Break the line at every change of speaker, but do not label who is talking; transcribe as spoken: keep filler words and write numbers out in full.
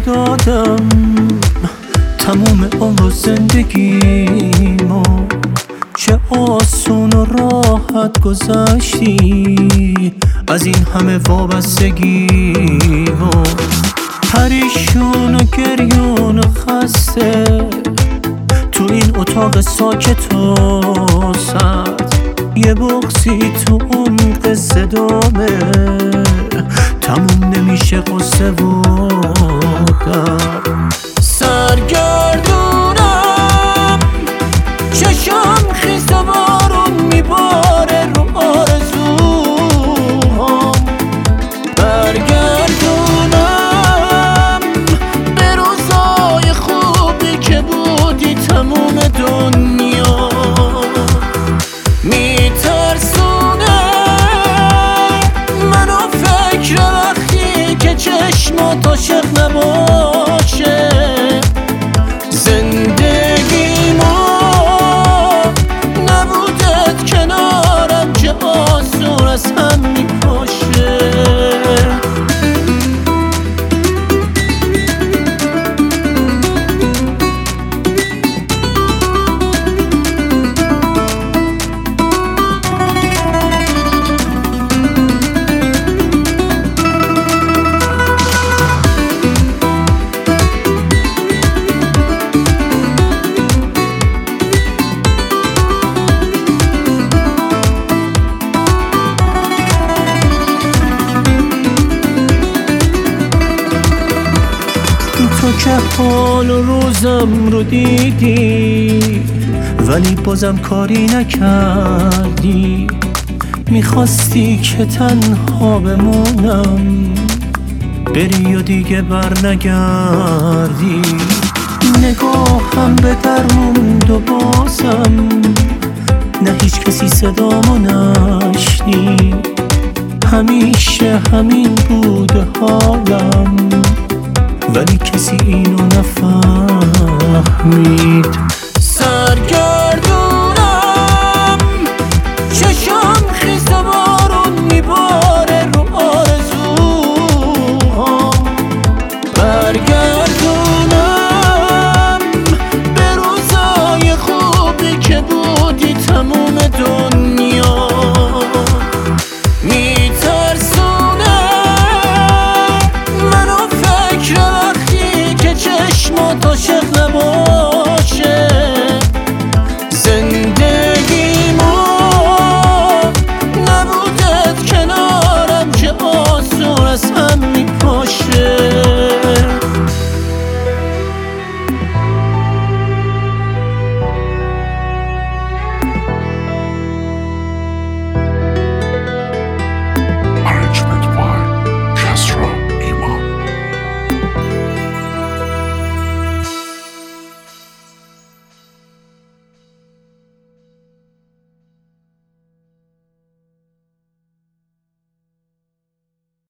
دادم تموم عمر زندگیمو، چه آسون و راحت گذشتی از این همه وابستگیمو. پریشون و گریون و خسته تو این اتاق ساکت و سرد، یه بغضی تو عمق صدامه تموم نمیشه قصه و درد. سرگردونم چشم خیس و بارون میباره رو آرزوهام، برگردونم به روزای خوبی که بودی تموم دنیا. میترسونه منو فکر وقتی که چشمات عاشق نباشه، زندگیمو نبودت کنارم که آسون از هم میپاشه. تو که حال و روزم رو دیدی ولی بازم کاری نکردی، میخواستی که تنها بمونم بری و دیگه بر نگردی. نگاهم به در موند و بازم نه هیچ کسی صدامو نشنید، همیشه همین بوده حالم ولی کسی اینو نفهمید.